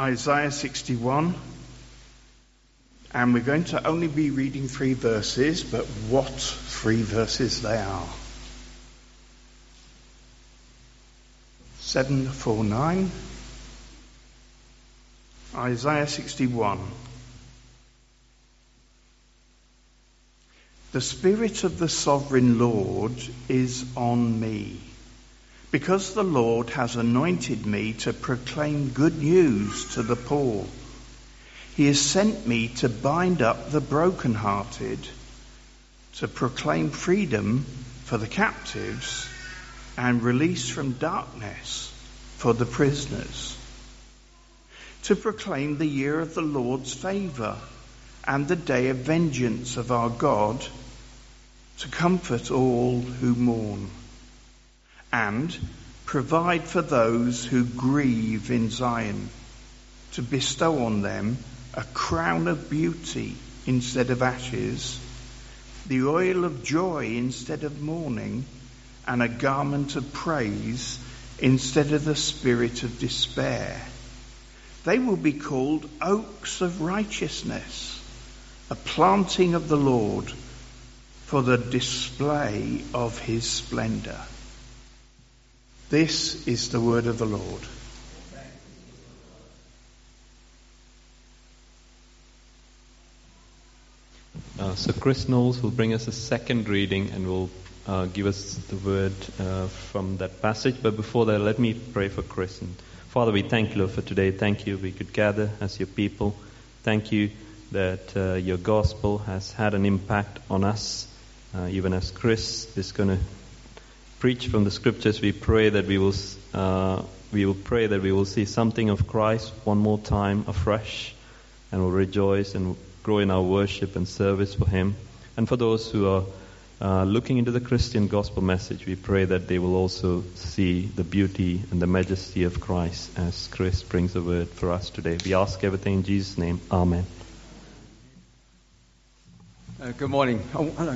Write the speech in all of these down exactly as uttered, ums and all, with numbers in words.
Isaiah sixty-one, and we're going to only be reading three verses, but what three verses they are. seven forty-nine, Isaiah sixty-one. The Spirit of the Sovereign Lord is on me, because the Lord has anointed me to proclaim good news to the poor. He has sent me to bind up the brokenhearted, to proclaim freedom for the captives and release from darkness for the prisoners, to proclaim the year of the Lord's favour and the day of vengeance of our God, to comfort all who mourn, and provide for those who grieve in Zion, to bestow on them a crown of beauty instead of ashes, the oil of joy instead of mourning, and a garment of praise instead of the spirit of despair. They will be called oaks of righteousness, a planting of the Lord, for the display of his splendour. This is the word of the Lord. Uh, so Chris Knowles will bring us a second reading and will uh, give us the word uh, from that passage. But before that, let me pray for Chris. And Father, we thank you, Lord, for today. Thank you we could gather as your people. Thank you that uh, your gospel has had an impact on us. Uh, even as Chris is going to preach from the scriptures, we pray that we will uh, we will pray that we will see something of Christ one more time afresh, and will rejoice and grow in our worship and service for him. And for those who are uh, looking into the Christian gospel message, we pray that they will also see the beauty and the majesty of Christ as Chris brings the word for us today. We ask everything in Jesus' name. Amen. Uh, good morning. Oh, hello.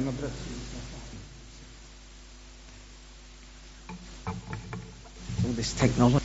All this technology.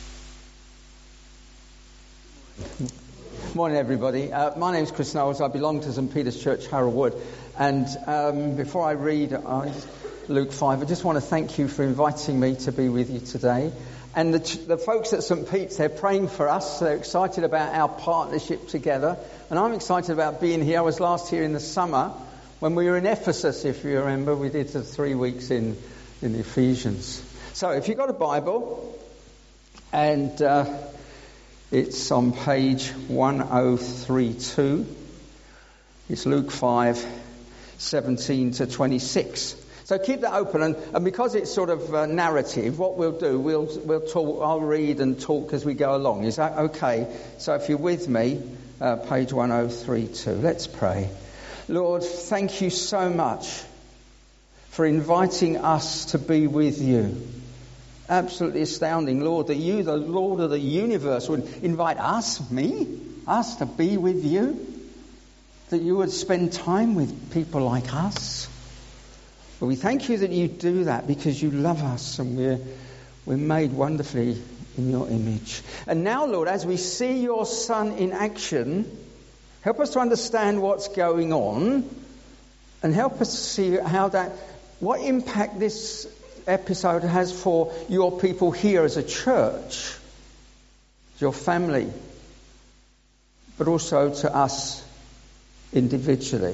Morning, everybody. Uh, my name's Chris Knowles. I belong to Saint Peter's Church, Harrow Wood. And um, before I read uh, Luke five, I just want to thank you for inviting me to be with you today. And the, the folks at Saint Peter's, they're praying for us. They're excited about our partnership together. And I'm excited about being here. I was last here in the summer when we were in Ephesus, if you remember. We did the three weeks in, in Ephesians. So if you've got a Bible, and uh, it's on page one oh three two. It's Luke five, seventeen to twenty-six. So keep that open, and, and because it's sort of uh, narrative, what we'll do, we'll we'll talk. I'll read and talk as we go along. Is that okay? So if you're with me, uh, page one oh three two. Let's pray. Lord, thank you so much for inviting us to be with you. Absolutely astounding, Lord, that you, the Lord of the universe, would invite us, me, us to be with you. That you would spend time with people like us. But we thank you that you do that because you love us and we're, we're made wonderfully in your image. And now, Lord, as we see your Son in action, help us to understand what's going on and help us to see how that, what impact this episode has for your people here as a church, your family, but also to us individually.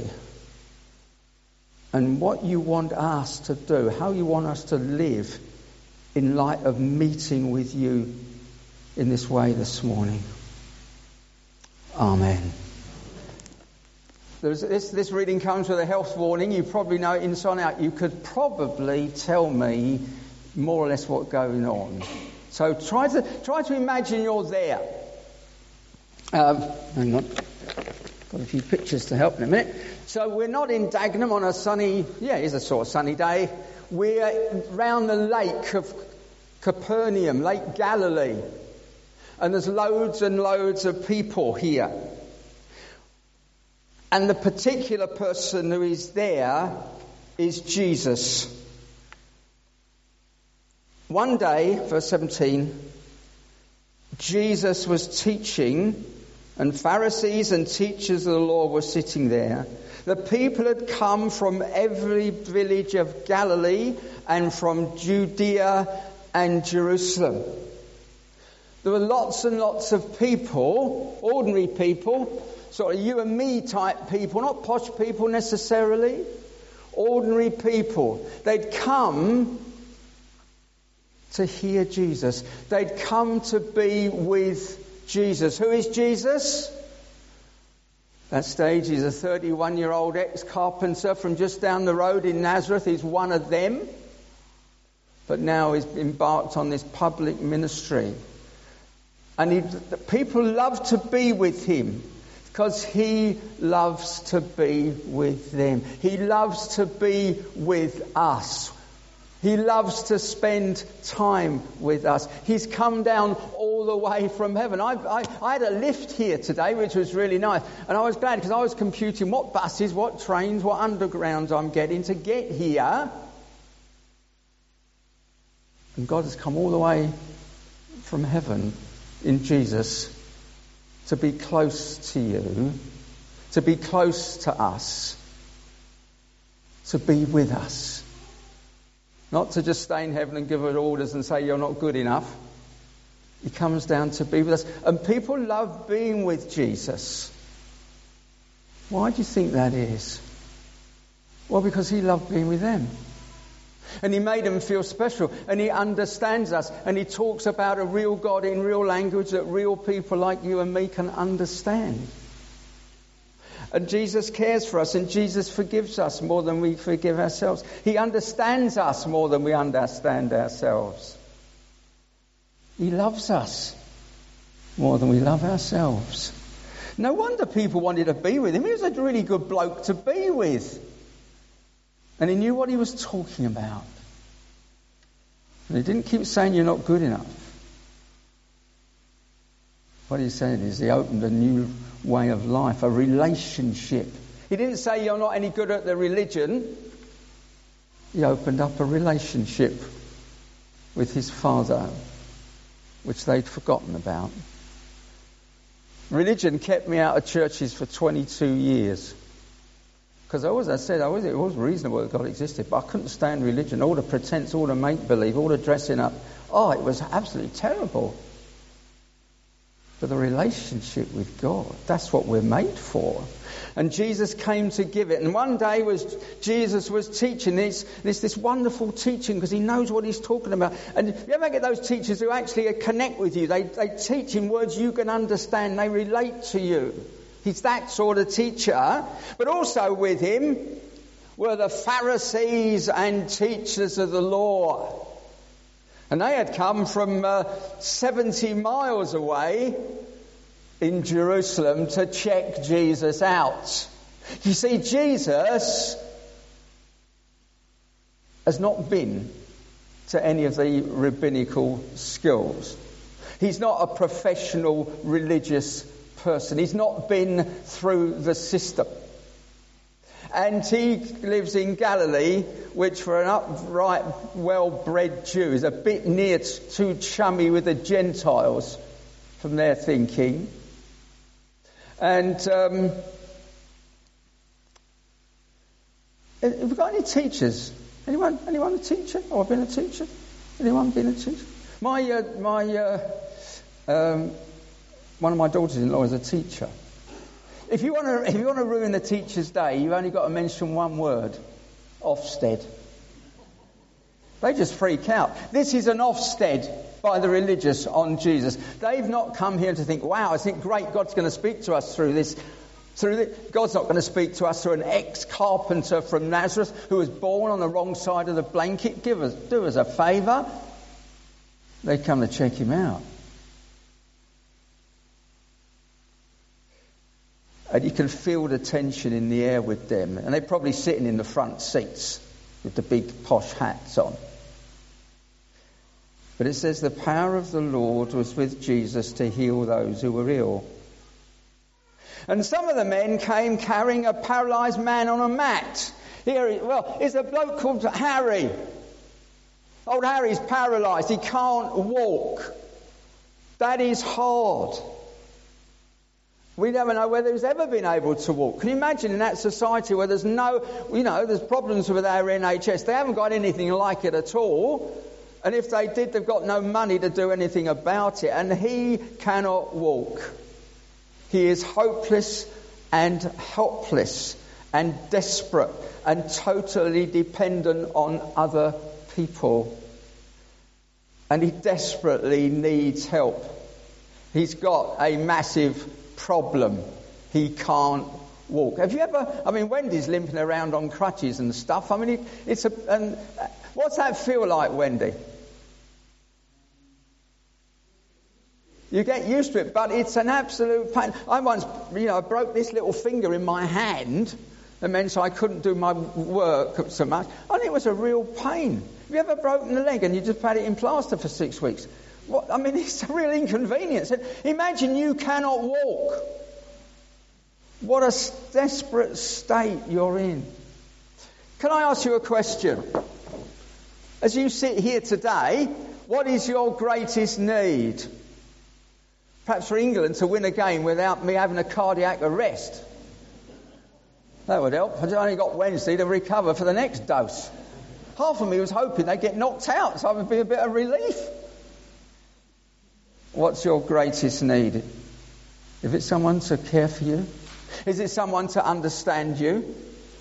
And what you want us to do, how you want us to live in light of meeting with you in this way this morning. Amen. There's, this, this reading comes with a health warning. You probably know it inside out. You could probably tell me more or less what's going on. So try to try to imagine you're there. Um, hang on. Got a few pictures to help in a minute. So we're not in Dagenham on a sunny, yeah, it's a sort of sunny day. We're round the lake of Capernaum, Lake Galilee. And there's loads and loads of people here. And the particular person who is there is Jesus. One day, verse seventeen, Jesus was teaching, and Pharisees and teachers of the law were sitting there. The people had come from every village of Galilee and from Judea and Jerusalem. There were lots and lots of people, ordinary people, sort of you and me type people, not posh people necessarily, ordinary people. They'd come to hear Jesus. They'd come to be with Jesus. Who is Jesus? At that stage, he's a thirty-one-year-old ex-carpenter from just down the road in Nazareth. He's one of them. But now he's embarked on this public ministry. And he, people love to be with him because he loves to be with them. He loves to be with us. He loves to spend time with us. He's come down all the way from heaven. I, I, I had a lift here today, which was really nice. And I was glad because I was computing what buses, what trains, what undergrounds I'm getting to get here. And God has come all the way from heaven in Jesus to be close to you, to be close to us, to be with us. Not to just stay in heaven and give us orders and say you're not good enough. He comes down to be with us. And people love being with Jesus. Why do you think that is? Well, because he loved being with them. And he made them feel special. And he understands us. And he talks about a real God in real language that real people like you and me can understand. And Jesus cares for us, and Jesus forgives us more than we forgive ourselves. He understands us more than we understand ourselves. He loves us more than we love ourselves. No wonder people wanted to be with him. He was a really good bloke to be with. And he knew what he was talking about. And he didn't keep saying you're not good enough. What he said is he opened a new way of life, a relationship. He didn't say you're not any good at the religion. He opened up a relationship with his Father, which they'd forgotten about. Religion kept me out of churches for twenty-two years. Because I always I said I was, it was reasonable that God existed, but I couldn't stand religion. All the pretense, all the make-believe, all the dressing up. Oh, it was absolutely terrible. But the relationship with God, that's what we're made for. And Jesus came to give it. And one day was Jesus was teaching this, this, this wonderful teaching because he knows what he's talking about. And you ever get those teachers who actually connect with you? They, they teach in words you can understand. They relate to you. He's that sort of teacher. But also with him were the Pharisees and teachers of the law. And they had come from uh, seventy miles away in Jerusalem to check Jesus out. You see, Jesus has not been to any of the rabbinical schools. He's not a professional religious person. He's not been through the system. And he lives in Galilee, which for an upright, well-bred Jew is a bit near too chummy with the Gentiles from their thinking. And um, have we got any teachers? Anyone? Anyone a teacher? Oh, I've been a teacher. Anyone been a teacher? My uh, my uh, um, one of my daughters-in-law is a teacher. If you want to, if you want to ruin the teacher's day, you've only got to mention one word: Ofsted. They just freak out. This is an Ofsted by the religious on Jesus. They've not come here to think, "Wow, I think great, God's going to speak to us through this." Through this. God's not going to speak to us through an ex-carpenter from Nazareth who was born on the wrong side of the blanket. Give us, do us a favour. They come to check him out. And you can feel the tension in the air with them. And they're probably sitting in the front seats with the big posh hats on. But it says the power of the Lord was with Jesus to heal those who were ill. And some of the men came carrying a paralysed man on a mat. Here, well, it's a bloke called Harry. Old Harry's paralysed. He can't walk. That is hard. We never know whether he's ever been able to walk. Can you imagine in that society where there's no, you know, there's problems with our N H S. They haven't got anything like it at all. And if they did, they've got no money to do anything about it. And he cannot walk. He is hopeless and helpless and desperate and totally dependent on other people. And he desperately needs help. He's got a massive problem. He can't walk. Have you ever, I mean, Wendy's limping around on crutches and stuff. I mean, it, it's a, and what's that feel like, Wendy? You get used to it, but it's an absolute pain. I once, you know, broke this little finger in my hand. It meant so I couldn't do my work so much. And it was a real pain. Have you ever broken a leg and you just had it in plaster for six weeks? What, I mean, it's a real inconvenience. Imagine you cannot walk. What a desperate state you're in. Can I ask you a question? As you sit here today, what is your greatest need? Perhaps for England to win a game without me having a cardiac arrest. That would help. I only got Wednesday to recover for the next dose. Half of me was hoping they'd get knocked out, so it would be a bit of relief. What's your greatest need? Is it someone to care for you? Is it someone to understand you?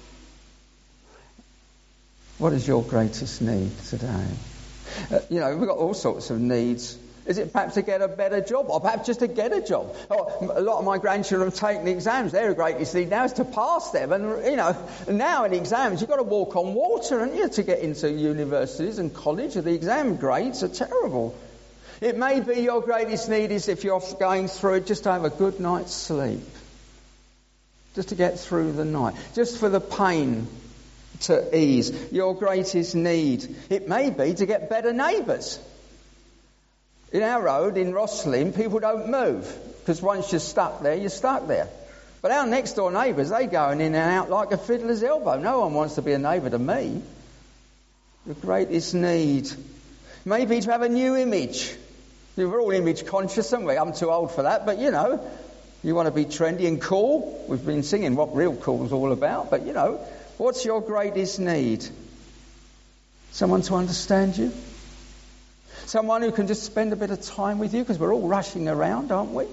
What is your greatest need today? Uh, you know, we've got all sorts of needs. Is it perhaps to get a better job, or perhaps just to get a job? Oh, a lot of my grandchildren have taken exams. Their greatest need now is to pass them. And, you know, now in exams, you've got to walk on water, and you to get into universities and college. The exam grades are terrible. It may be your greatest need is if you're going through it, just to have a good night's sleep. Just to get through the night. Just for the pain to ease. Your greatest need. It may be to get better neighbours. In our road, in Rosslyn, people don't move. Because once you're stuck there, you're stuck there. But our next door neighbours, they go in and out like a fiddler's elbow. No one wants to be a neighbour to me. The greatest need. Maybe to have a new image. We're all image conscious, aren't we? I'm too old for that, but you know, you want to be trendy and cool. We've been singing what real cool is all about, but you know, what's your greatest need? Someone to understand you? Someone who can just spend a bit of time with you, because we're all rushing around, aren't we?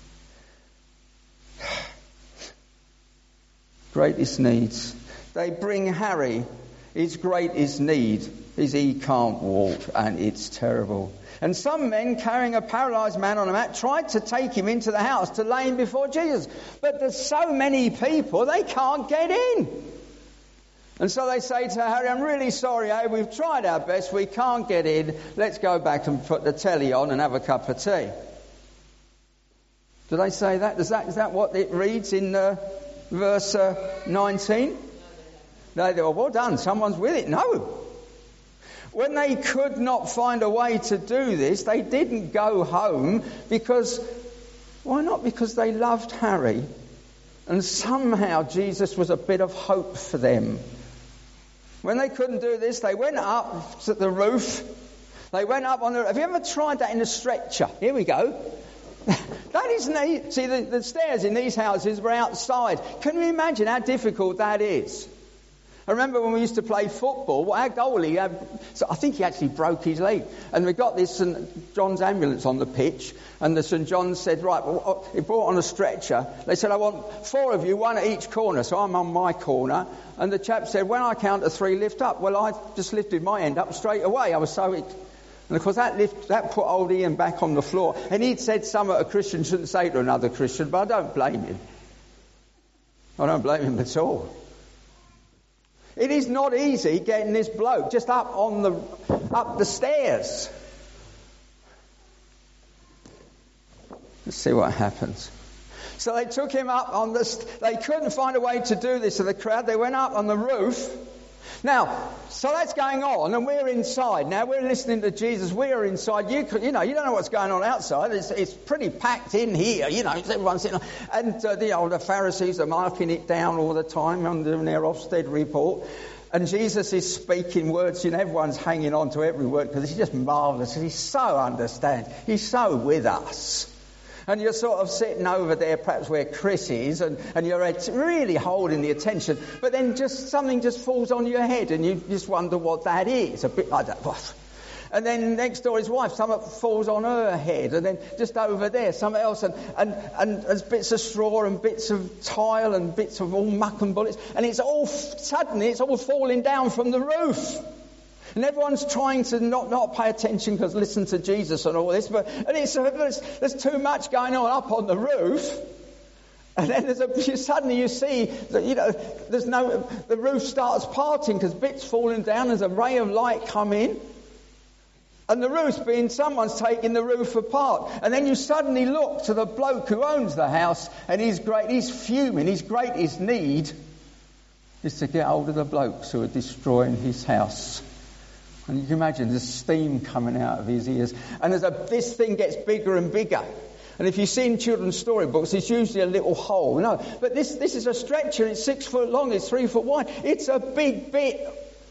Greatest needs. They bring Harry. His greatest need is he can't walk, and it's terrible. And some men carrying a paralysed man on a mat tried to take him into the house to lay him before Jesus. But there's so many people, they can't get in. And so they say to Harry, I'm really sorry, eh? We've tried our best, we can't get in. Let's go back and put the telly on and have a cup of tea. Do they say that? Is that, is that what it reads in uh, verse uh, nineteen? No, they were, well done, someone's with it. No. When they could not find a way to do this, they didn't go home because, why not? Because they loved Harry. And somehow Jesus was a bit of hope for them. When they couldn't do this, they went up to the roof. They went up on the... Have you ever tried that in a stretcher? Here we go. That isn't easy. See, the, the stairs in these houses were outside. Can you imagine how difficult that is? I remember when we used to play football, our goalie, uh, so I think he actually broke his leg. And we got this Saint John's ambulance on the pitch, and the Saint John's said, right, well, he brought on a stretcher. They said, I want four of you, one at each corner. So I'm on my corner. And the chap said, when I count to three, lift up. Well, I just lifted my end up straight away. I was so... It, and of course that lift, that put old Ian back on the floor. And he'd said something a Christian shouldn't say to another Christian, but I don't blame him. I don't blame him at all. It is not easy getting this bloke just up on the up the stairs. Let's see what happens. So they took him up on the... St- they couldn't find a way to do this to the crowd. They went up on the roof. Now, so that's going on, and we're inside. Now, we're listening to Jesus. We're inside. You could, you know, you don't know what's going on outside. It's, it's pretty packed in here, you know. Everyone's sitting, and uh, the older Pharisees are marking it down all the time under their Ofsted report. And Jesus is speaking words, you know, everyone's hanging on to every word because he's just marvellous. He's so understands. He's so with us. And you're sort of sitting over there, perhaps where Chris is, and, and you're really holding the attention. But then just something just falls on your head, and you just wonder what that is. A bit like that. And then next door, his wife, something falls on her head, and then just over there, something else, and, and, and there's bits of straw and bits of tile and bits of all muck and bullets, and it's all, suddenly, it's all falling down from the roof. And everyone's trying to not, not pay attention because listen to Jesus and all this, but and it's, there's, there's too much going on up on the roof. And then there's a, suddenly you see that, you know, there's no, the roof starts parting because bits falling down, there's a ray of light come in. And the roof's being, someone's taking the roof apart. And then you suddenly look to the bloke who owns the house, and he's great, he's fuming, his greatest need is to get hold of the blokes who are destroying his house. And you can imagine the steam coming out of his ears. And as a, this thing gets bigger and bigger. And if you've seen children's storybooks, it's usually a little hole. No, but this, this is a stretcher. It's six foot long. It's three foot wide. It's a big bit.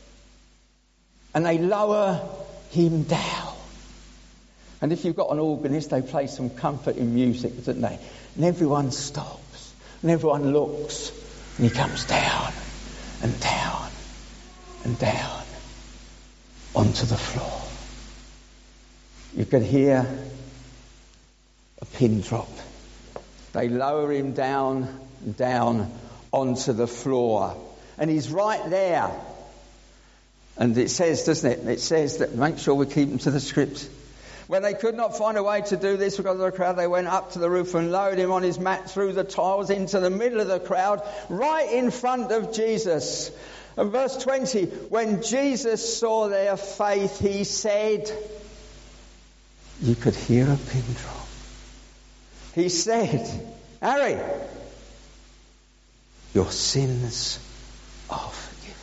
And they lower him down. And if you've got an organist, they play some comforting music, don't they? And everyone stops. And everyone looks. And he comes down and down and down onto the floor. You could hear a pin drop. They lower him down and down onto the floor. And he's right there. And it says, doesn't it? It says that, make sure we keep them to the script. When they could not find a way to do this because of the crowd, they went up to the roof and lowered him on his mat through the tiles into the middle of the crowd, right in front of Jesus. And verse twenty, when Jesus saw their faith, he said, you could hear a pin drop. He said, Harry, your sins are forgiven.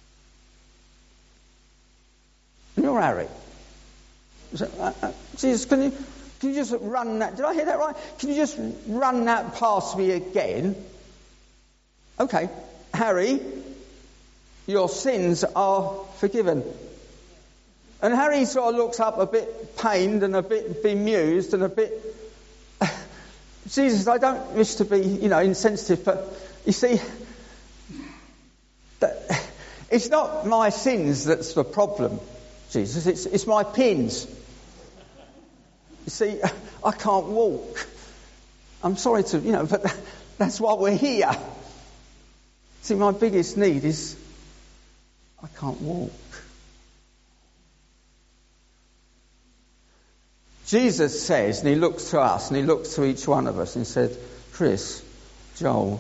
You're Harry. So, uh, uh, Jesus, can you, can you just run that? Did I hear that right? Can you just run that past me again? Okay, Harry, your sins are forgiven. And Harry sort of looks up a bit pained and a bit bemused and a bit... Jesus, I don't wish to be, you know, insensitive, but you see, that it's not my sins that's the problem, Jesus. It's, it's my pins. You see, I can't walk. I'm sorry to, you know, but that's why we're here. See, my biggest need is I can't walk. Jesus says, and he looks to us, and he looks to each one of us, and said, Chris, Joel,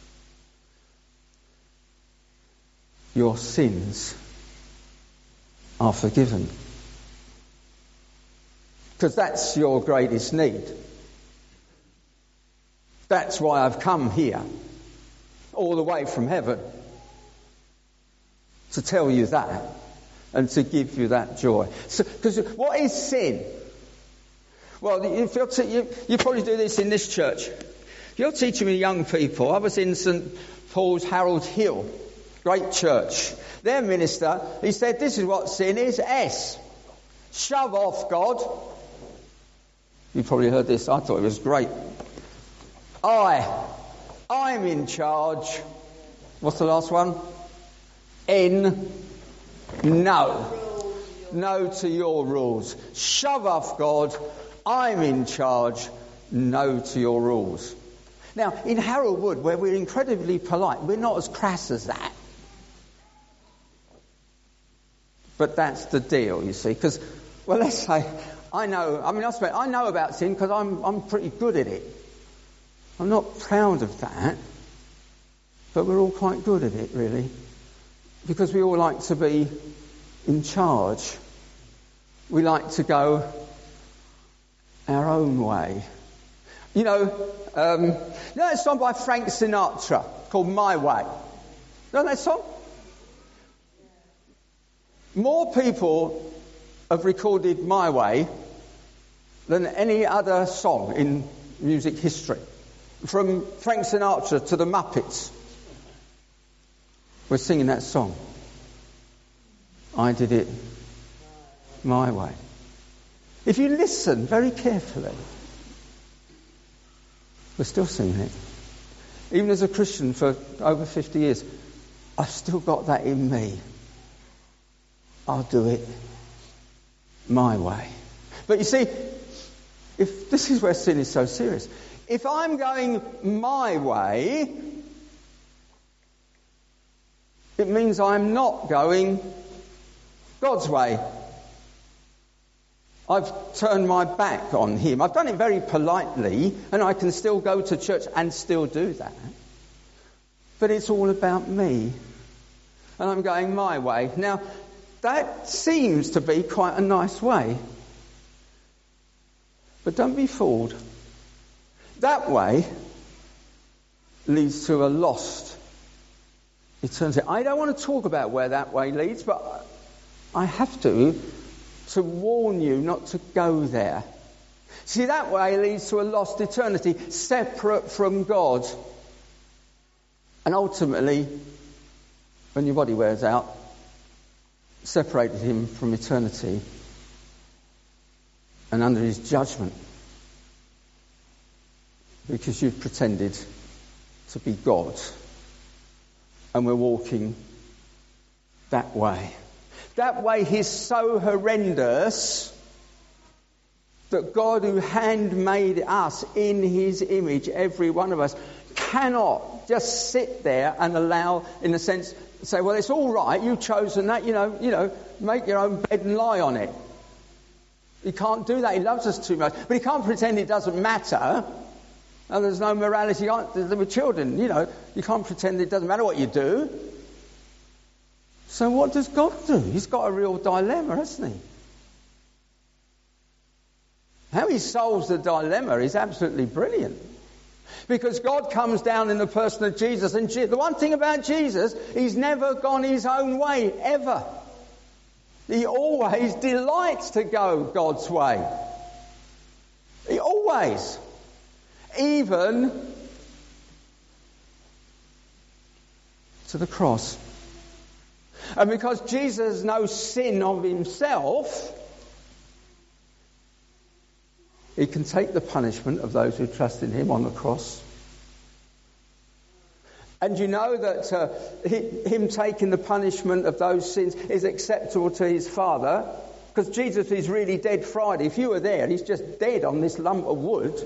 your sins are forgiven. Because that's your greatest need. That's why I've come here, all the way from heaven, to tell you that, and to give you that joy. Because so, what is sin? Well, if you're te- you, you probably do this in this church. If you're teaching me young people, I was in St Paul's Harold Hill, great church. Their minister, he said, this is what sin is. S. Shove off, God. You probably heard this. I thought it was great. I. I'm in charge. What's the last one? N. No. No to your rules. Shove off, God. I'm in charge. No to your rules. Now, in Harold Wood, where we're incredibly polite, we're not as crass as that. But that's the deal, you see. Because, well, let's say, I know, I mean, I, suppose, I know about sin because I'm, I'm pretty good at it. I'm not proud of that. But we're all quite good at it, really. Because we all like to be in charge. We like to go our own way. You know, um, you know that song by Frank Sinatra called My Way? You know that song? More people have recorded My Way than any other song in music history. From Frank Sinatra to the Muppets, we're singing that song. I did it my way. If you listen very carefully, we're still singing it. Even as a Christian for over fifty years, I've still got that in me. I'll do it my way. But you see, if this is where sin is so serious. If I'm going my way, it means I'm not going God's way. I've turned my back on him. I've done it very politely, and I can still go to church and still do that. But it's all about me. And I'm going my way. Now, that seems to be quite a nice way. But don't be fooled. That way leads to a lost eternity. I don't want to talk about where that way leads, but I have to, to warn you not to go there. See, that way leads to a lost eternity, separate from God. And ultimately, when your body wears out, separated him from eternity and under his judgment. Because you've pretended to be God. And we're walking that way. That way is so horrendous that God, who handmade us in his image, every one of us, cannot just sit there and allow, in a sense, say, well, it's all right, you've chosen that, you know, you know, make your own bed and lie on it. He can't do that. He loves us too much. But he can't pretend it doesn't matter. And there's no morality. With children, you know, you can't pretend it doesn't matter what you do. So what does God do? He's got a real dilemma, hasn't he? How he solves the dilemma is absolutely brilliant. Because God comes down in the person of Jesus. And the one thing about Jesus, he's never gone his own way, ever. He always delights to go God's way. He always. Even to the cross. And because Jesus has no sin of himself, he can take the punishment of those who trust in him on the cross. And you know that uh, he, him taking the punishment of those sins is acceptable to his Father, because Jesus is really dead Friday. If you were there, he's just dead on this lump of wood.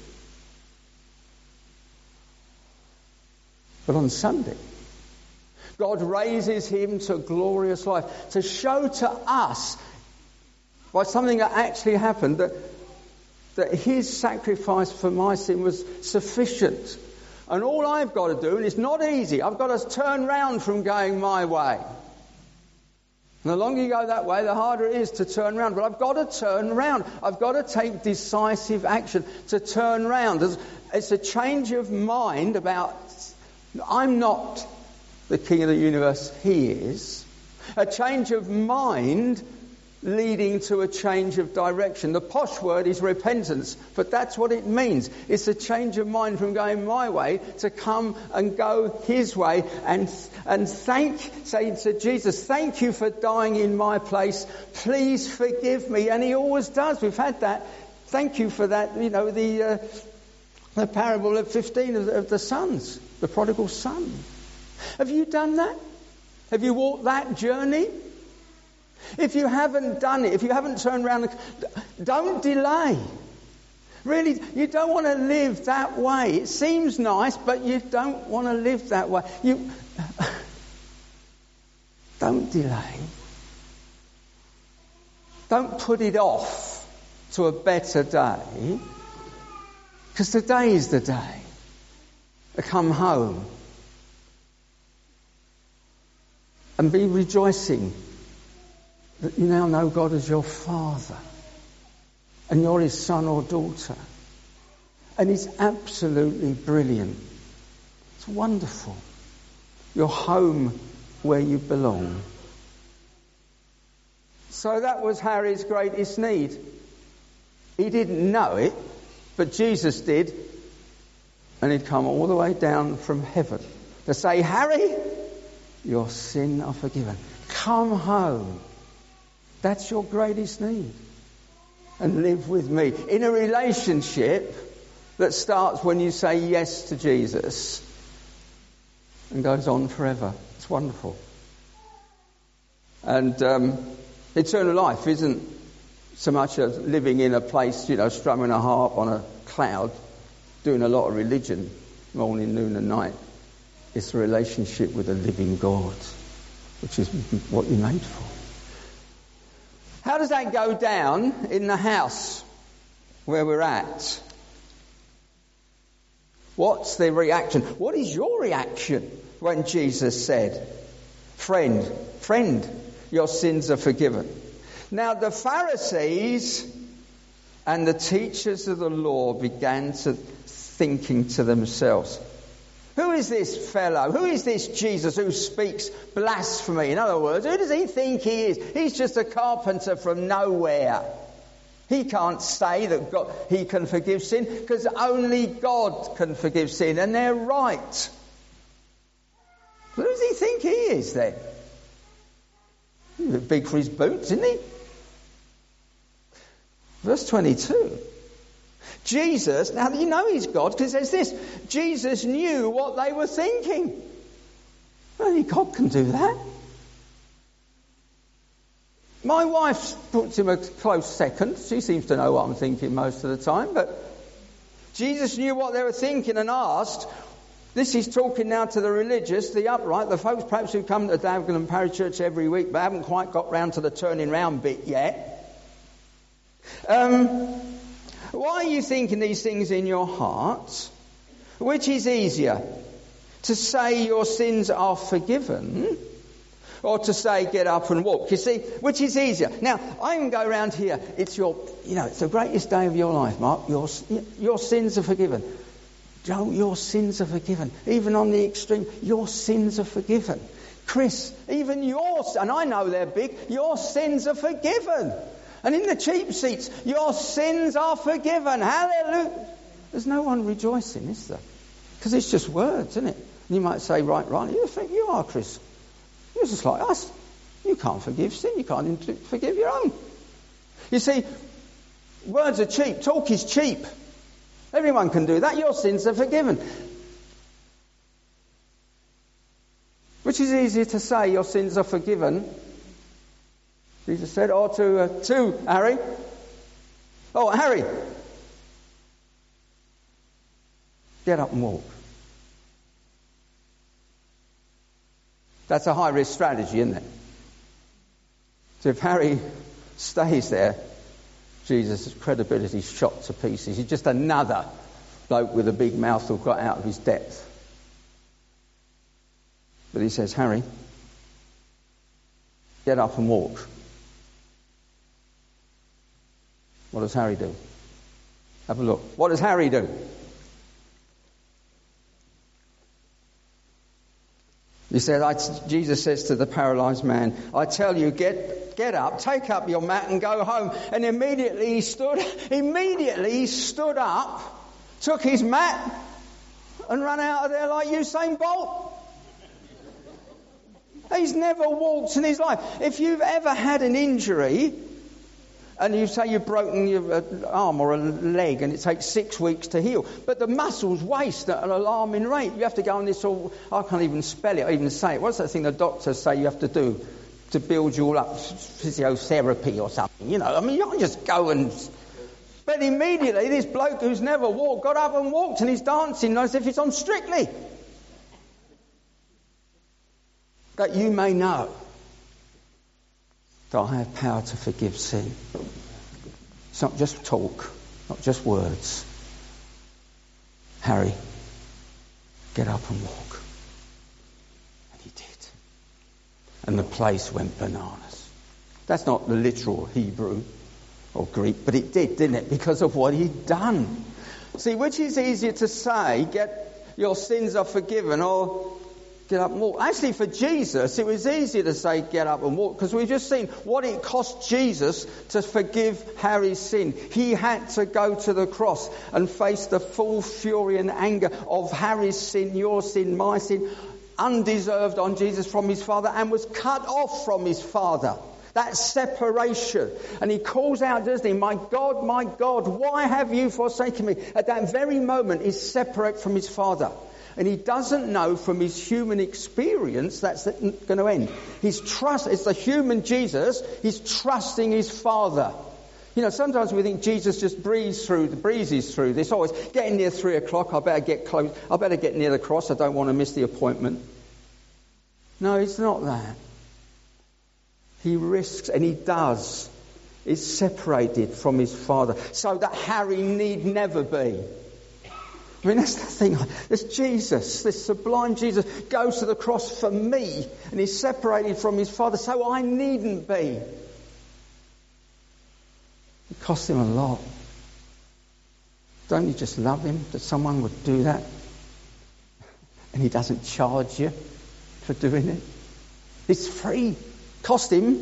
But on Sunday, God raises him to glorious life to show to us, by something that actually happened, that, that his sacrifice for my sin was sufficient. And all I've got to do, and it's not easy, I've got to turn round from going my way. And the longer you go that way, the harder it is to turn round. But I've got to turn round. I've got to take decisive action to turn round. It's a change of mind about, I'm not the king of the universe, he is. A change of mind leading to a change of direction. The posh word is repentance, but that's what it means. It's a change of mind from going my way to come and go his way and and thank, say to Jesus, thank you for dying in my place. Please forgive me. And he always does. We've had that. Thank you for that. You know, the uh, the parable of fifteen of the, of the sons, the prodigal son. Have you done that? Have you walked that journey? If you haven't done it, if you haven't turned around, don't delay. Really, you don't want to live that way. It seems nice, but you don't want to live that way. You don't delay. Don't put it off to a better day, because today is the day to come home and be rejoicing that you now know God as your Father and you're his son or daughter. And it's absolutely brilliant. It's wonderful. You're home where you belong. So that was Harry's greatest need. He didn't know it, but Jesus did. And he'd come all the way down from heaven to say, Harry, your sins are forgiven. Come home. That's your greatest need. And live with me in a relationship that starts when you say yes to Jesus and goes on forever. It's wonderful. And um, eternal life isn't so much as living in a place, you know, strumming a harp on a cloud, doing a lot of religion, morning, noon and night. It's a relationship with a living God, which is what you're made for. How does that go down in the house where we're at? What's the reaction? What is your reaction when Jesus said, friend, friend, your sins are forgiven? Now the Pharisees and the teachers of the law began to thinking to themselves, who is this fellow? Who is this Jesus who speaks blasphemy? In other words, who does he think he is? He's just a carpenter from nowhere. He can't say that God, he can forgive sin because only God can forgive sin, and they're right. Who does he think he is then? He's a bit big for his boots, isn't he? Verse twenty-two. Jesus, now you know he's God because it says this, Jesus knew what they were thinking. Only God can do that. My wife puts him a close second. She seems to know what I'm thinking most of the time. But Jesus knew what they were thinking and asked, this is talking now to the religious, the upright, the folks perhaps who come to Dagenham Parish Church every week but haven't quite got round to the turning round bit yet. Um, why are you thinking these things in your heart? Which is easier? To say your sins are forgiven, or to say get up and walk? You see, which is easier? Now, I can go around here. It's your, you know, it's the greatest day of your life, Mark. Your your sins are forgiven. Joe, your sins are forgiven. Even on the extreme, your sins are forgiven. Chris, even yours, and I know they're big, your sins are forgiven. And in the cheap seats, your sins are forgiven. Hallelujah. There's no one rejoicing, is there? Because it's just words, isn't it? And you might say, right, right, you think you are, Chris. You're just like us. You can't forgive sin. You can't even forgive your own. You see, words are cheap. Talk is cheap. Everyone can do that. Your sins are forgiven. Which is easier to say, your sins are forgiven, Jesus said, or to, uh, to Harry. Oh, Harry, get up and walk. That's a high-risk strategy, isn't it? So if Harry stays there, Jesus' credibility's shot to pieces. He's just another bloke with a big mouth who got out of his depth. But he says, Harry, get up and walk. What does Harry do? Have a look. What does Harry do? He said, I, Jesus says to the paralysed man, I tell you, get get up, take up your mat and go home. And immediately he stood, immediately he stood up, took his mat and ran out of there like Usain Bolt. He's never walked in his life. If you've ever had an injury and you say you've broken your arm or a leg and it takes six weeks to heal, but the muscles waste at an alarming rate. You have to go on this all, I can't even spell it or even say it. What's that thing the doctors say you have to do to build you all up? Physiotherapy or something, you know. I mean, you can't just go and... But immediately this bloke who's never walked got up and walked, and he's dancing as if it's on Strictly. That you may know that I have power to forgive sin. It's not just talk, not just words. Harry, get up and walk. And he did. And the place went bananas. That's not the literal Hebrew or Greek, but it did, didn't it? Because of what he'd done. See, which is easier to say, get your sins are forgiven, or Get up and walk. Actually, for Jesus, it was easier to say get up and walk, because we've just seen what it cost Jesus to forgive Harry's sin. He had to go to the cross and face the full fury and anger of Harry's sin, your sin, my sin, undeserved on Jesus from his Father, and was cut off from his Father. That separation. And he calls out, doesn't he? My God, my God, why have you forsaken me? At that very moment, he's separate from his Father. And he doesn't know from his human experience that's going to end. His trust, it's the human Jesus, he's trusting his Father. You know, sometimes we think Jesus just breezes through, breezes through this. Oh, it's getting near three o'clock, I better get close, I better get near the cross, I don't want to miss the appointment. No, it's not that. He risks, and he does, is separated from his Father, so that Harry need never be. I mean, that's the thing. This Jesus, this sublime Jesus, goes to the cross for me, and he's separated from his Father, so I needn't be. It cost him a lot. Don't you just love him that someone would do that? And he doesn't charge you for doing it. It's free. Cost him,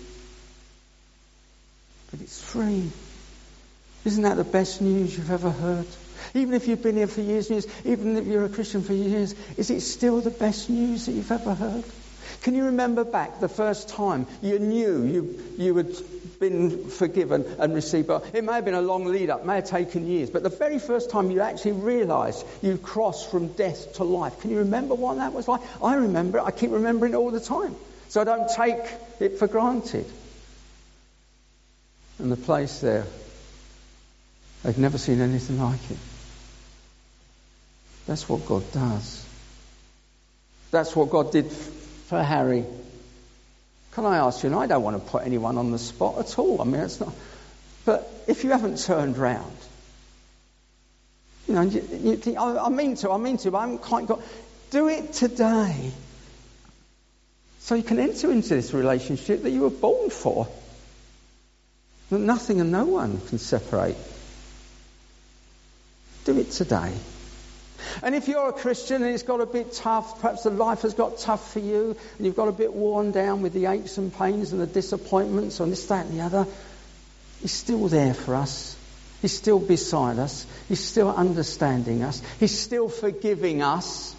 but it's free. Isn't that the best news you've ever heard? Even if you've been here for years and years, even if you're a Christian for years, is it still the best news that you've ever heard? Can you remember back the first time you knew you you had been forgiven and received? It may have been a long lead up, may have taken years, but the very first time you actually realised you'd crossed from death to life. Can you remember what that was like? I remember it. I keep remembering it all the time. So I don't take it for granted. And the place there, they've never seen anything like it. That's what God does. That's what God did for Harry. Can I ask you, and I don't want to put anyone on the spot at all. I mean, it's not. But if you haven't turned round, you know, you, you think, I, I mean to, I mean to, but I haven't quite got. Do it today. So you can enter into this relationship that you were born for. That nothing and no one can separate. Do it today. And if you're a Christian and it's got a bit tough, perhaps the life has got tough for you, and you've got a bit worn down with the aches and pains and the disappointments and this, that and the other, he's still there for us. He's still beside us. He's still understanding us. He's still forgiving us.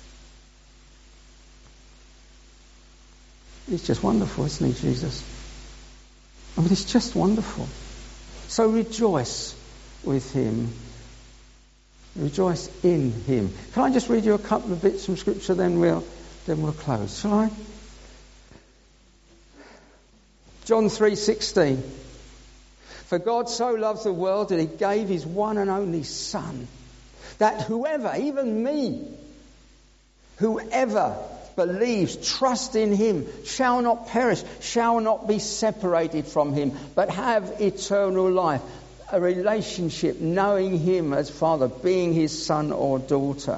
He's just wonderful, isn't he, Jesus? I mean, it's just wonderful. So rejoice with him. Rejoice in him. Can I just read you a couple of bits from Scripture, then we'll then we'll close. Shall I? John three sixteen. For God so loved the world that he gave his one and only Son, that whoever, even me, whoever believes, trusts in him, shall not perish, shall not be separated from him, but have eternal life. A relationship, knowing him as Father, being his son or daughter.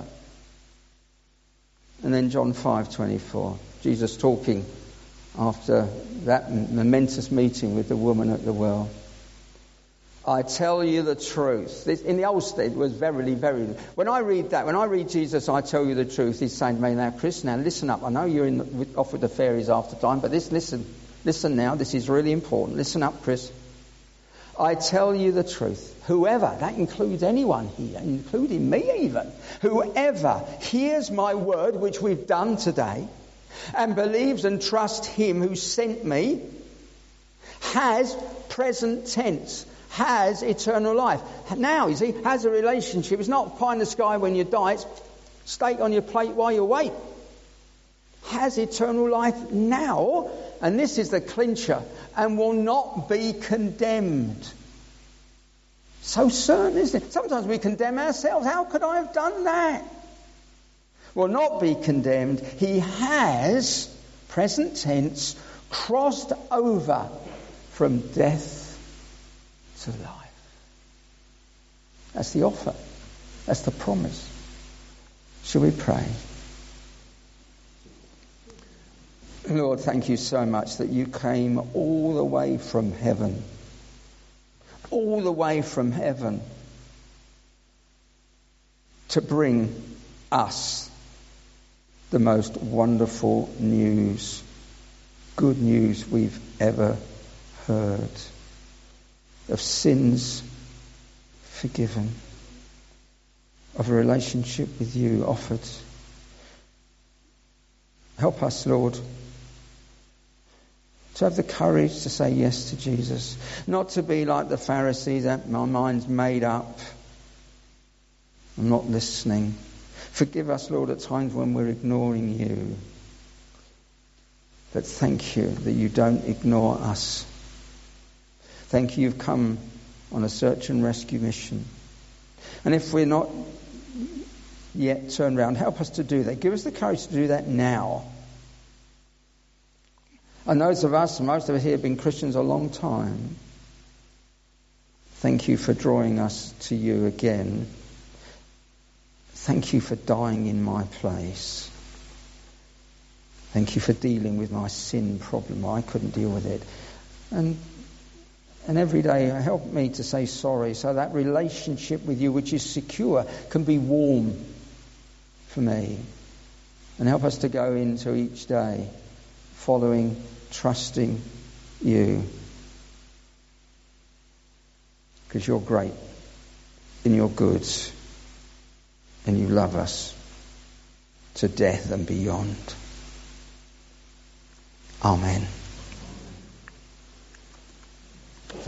And then John five twenty-four, Jesus talking after that momentous meeting with the woman at the well. I tell you the truth. This, in the Old Testament, it was verily, verily. When I read that, when I read Jesus, I tell you the truth, he's saying to me, now, Chris, now listen up. I know you're in the, off with the fairies after time, but this, listen, listen now. This is really important. Listen up, Chris. I tell you the truth. Whoever, that includes anyone here, including me even, whoever hears my word, which we've done today, and believes and trusts him who sent me, has, present tense, has eternal life. Now, you see, has a relationship. It's not pie in the sky when you die. It's steak on your plate while you wait. Has eternal life now, and this is the clincher, and will not be condemned. So certain, isn't it? Sometimes we condemn ourselves. How could I have done that? Will not be condemned. He has, present tense, crossed over from death to life. That's the offer. That's the promise. Shall we pray? Lord, thank you so much that you came all the way from heaven. All the way from heaven to bring us the most wonderful news, good news we've ever heard, of sins forgiven, of a relationship with you offered. Help us, Lord, to have the courage to say yes to Jesus, not to be like the Pharisees, that my mind's made up, I'm not listening. Forgive us, Lord, at times when we're ignoring you. But thank you that you don't ignore us. Thank you you've come on a search and rescue mission. And if we're not yet turned around, help us to do that. Give us the courage to do that now. And those of us, most of us here have been Christians a long time. Thank you for drawing us to you again. Thank you for dying in my place. Thank you for dealing with my sin problem. I couldn't deal with it. And and every day help me to say sorry so that relationship with you, which is secure, can be warm for me. And help us to go into each day following, trusting you. Because you're great and you're good and you love us to death and beyond. Amen.